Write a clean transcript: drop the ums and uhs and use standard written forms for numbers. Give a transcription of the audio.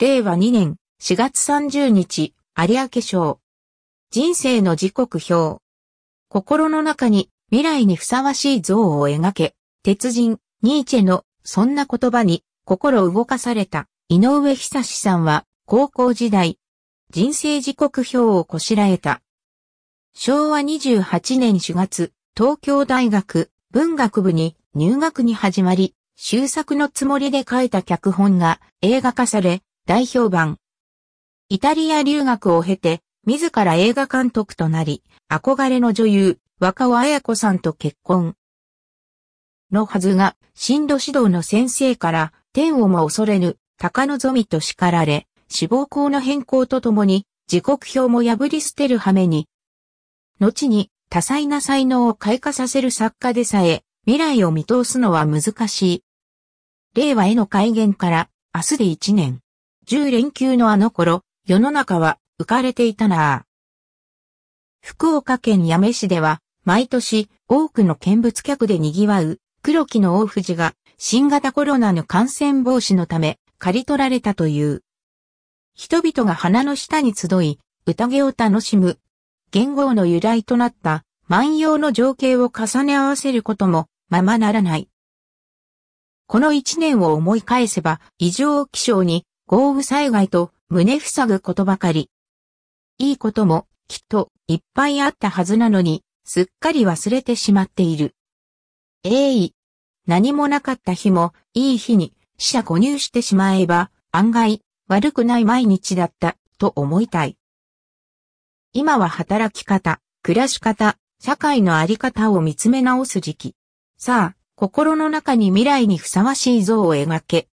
令和2年4月30日、有明賞。人生の時刻表。心の中に未来にふさわしい像を描け。鉄人、ニーチェのそんな言葉に心動かされた井上久志さんは高校時代、人生時刻表をこしらえた。昭和28年4月、東京大学文学部に入学に始まり、修作のつもりで書いた脚本が映画化され、大評判。イタリア留学を経て、自ら映画監督となり、憧れの女優、若尾文子さんと結婚。のはずが、進路指導の先生から、天をも恐れぬ、高望みと叱られ、志望校の変更とともに、時刻表も破り捨てる羽目に。後に、多彩な才能を開花させる作家でさえ、未来を見通すのは難しい。令和への改元から、明日で1年。10連休のあの頃、世の中は浮かれていたなあ。福岡県八女市では、毎年多くの見物客で賑わう黒木の大藤が新型コロナの感染防止のため刈り取られたという。人々が花の下に集い、宴を楽しむ。元号の由来となった万葉の情景を重ね合わせることもままならない。この一年を思い返せば異常気象に豪雨災害と胸塞ぐことばかり。いいこともきっといっぱいあったはずなのにすっかり忘れてしまっている。何もなかった日もいい日に四捨五入してしまえば案外悪くない毎日だったと思いたい。今は働き方、暮らし方、社会のあり方を見つめ直す時期。さあ、心の中に未来にふさわしい像を描け。